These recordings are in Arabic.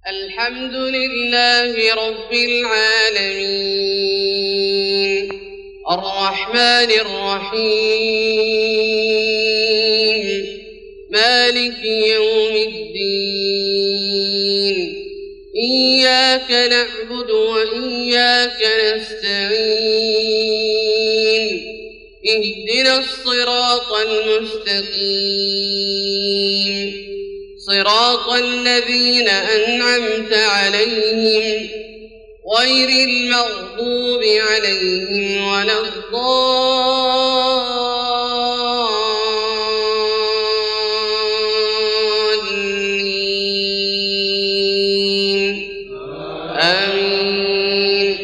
الحمد لله رب العالمين الرحمن الرحيم مالك يوم الدين إياك نعبد وإياك نستعين اهدنا الصراط المستقيم صراط الذين أنعمت عليهم غير المغضوب عليهم ولا الضالين آمين.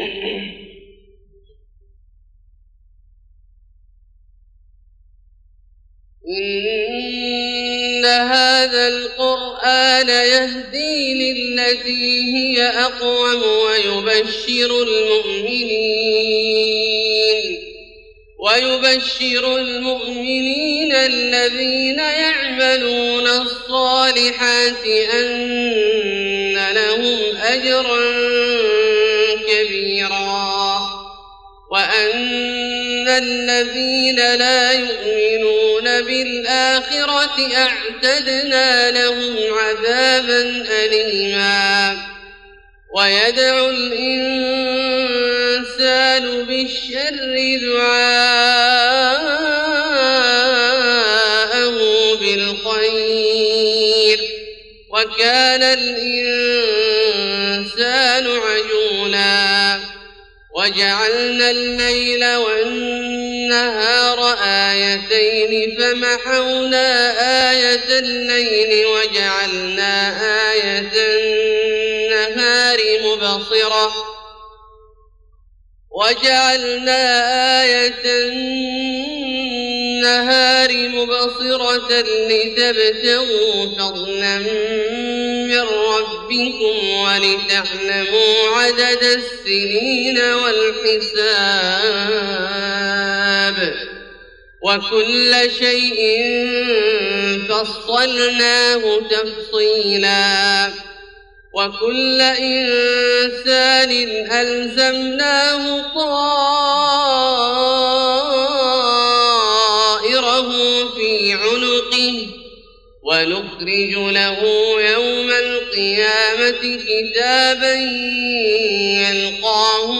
إن هذا القرآن يهدي للتي هي أقوم ويبشر المؤمنين الذين يعملون الصالحات أن لهم أجرا كبيرا وأن الذين لا يؤمنون بالآخرة أعتدنا لهم عذابا أليما. ويدعو الإنسان بالشر دعاءه بالخير وكان الإنسان عجولا. وجعلنا الليل والنهار آيتين فمحونا آية الليل وجعلنا آية النهار مبصرة لتبتغوا فضلا من ربكم ولتعلموا عدد السنين والحساب وكل شيء فصلناه تفصيلا. وكل إنسان ألزمناه طائره في عنقه ونخرج له يوم القيامة كتابا يلقاه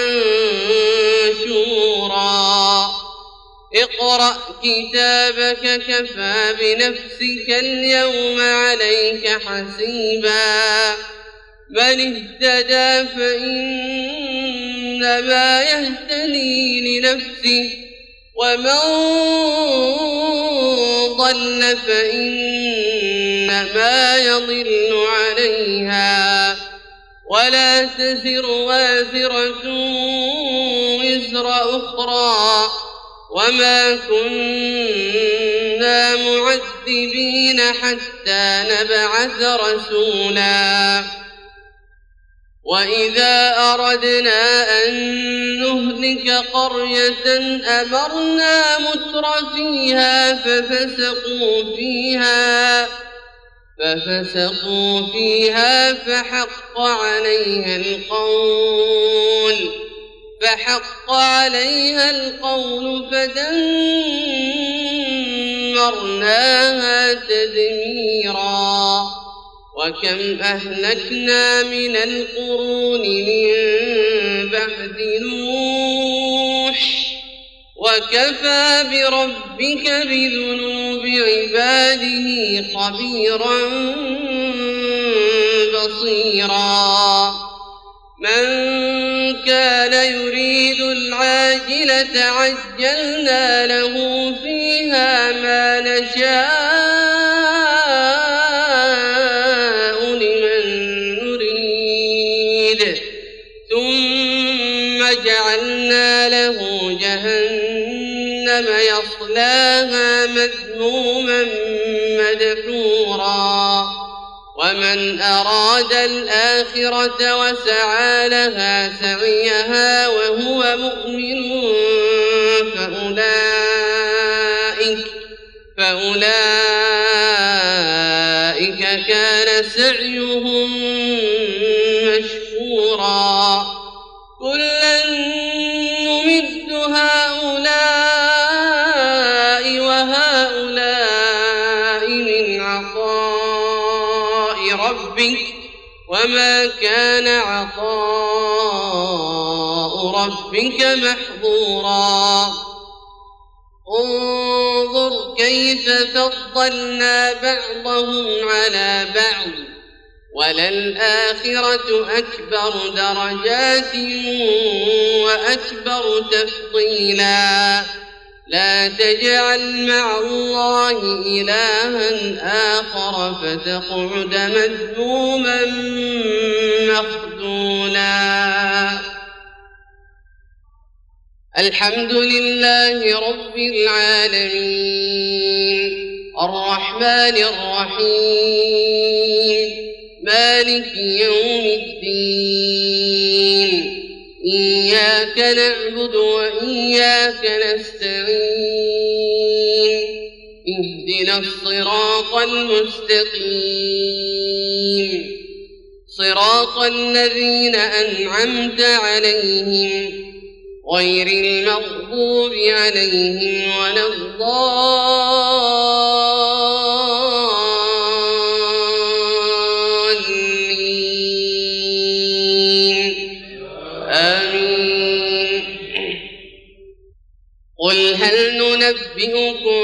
منشورا. اقرأ كتابك كفى بنفسك اليوم عليك حسيبا. من اهتدى فإنما يهتدي لنفسه ومن ضل فإنما يضل عليها ولا تزر وازرة وزر أخرى وما كنا معذبين حتى نبعث رسولا. وإذا أردنا أن نهلك قرية أمرنا متر فيها ففسقوا فيها فحق عليها القول فدمرناها تدميرا. وكم أهلكنا من القرون من بعد نوح وكفى بربك بذنوب عباده خبيرا بصيرا. من كان يريد العاجلة عجلنا له فيها ما نشاء لمن نريد ثم جعلنا له جهنم يصلاها مذموما مدحورا. ومن أراد الآخرة وسعى لها سعيها وهو مؤمن فأولئك كان كان سعيهم مشكورا كلا نمد هؤلاء وهؤلاء من عطاء ربك وما كان عطاء ربك محظورا انظر كيف فضلنا بعضهم على بعض وللآخرة أكبر درجات وأكبر تفضيلا لا تجعل مع الله إلها آخر فتقعد مذموما مخذولا. الحمد لله رب العالمين الرحمن الرحيم مالك يوم الدين إياك نعبد وإياك نستعين اهدنا الصراط المستقيم صراط الذين أنعمت عليهم غير المغضوب عليهم ولا الضالين آمين. قل هل ننبئكم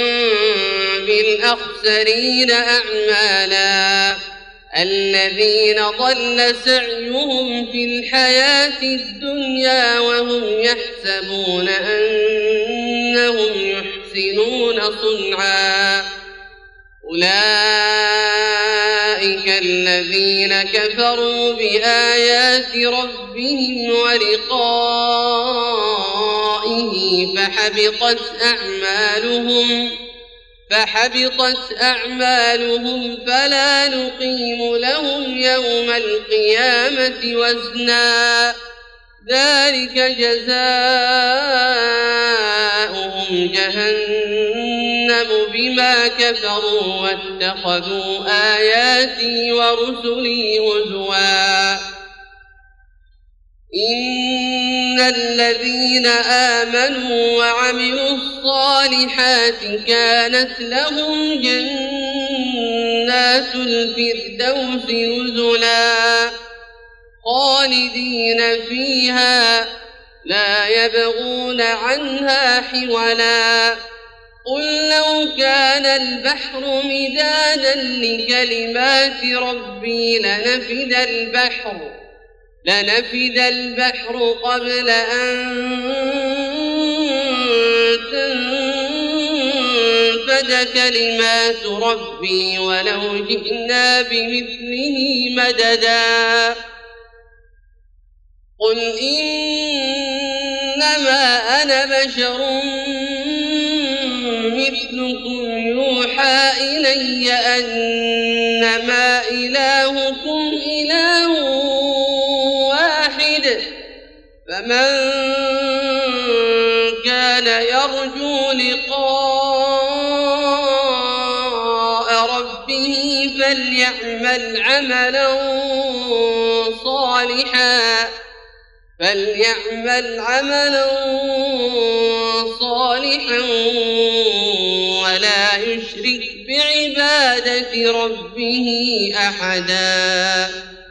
بالأخسرين أعمالا الذين ضل سعيهم في الحياة الدنيا وهم يحسبون أنهم يحسنون صنعا أولئك الذين كفروا بآيات ربهم ولقائه فحبطت أعمالهم فلا نقيم لهم يوم القيامة وزنا ذلك جزاؤهم جهنم بما كفروا واتخذوا آياتي ورسلي هزوا إن الذين آمنوا وعملوا الصالحات كانت لهم جنات الفردوس نزلا خالدين فيها لا يبغون عنها حولا قل لو كان البحر مدادا لكلمات ربي لنفد البحر قبل أن تنفد كلمات ربي ولو جئنا بمثله مددا قل إنما أنا بشر مثلكم يوحى إلي أنما إلهكم إله واحد فمن كان يرجو لقاء ربه فليعمل عملا صالحا ولا يشرك بعبادة ربه أحدا.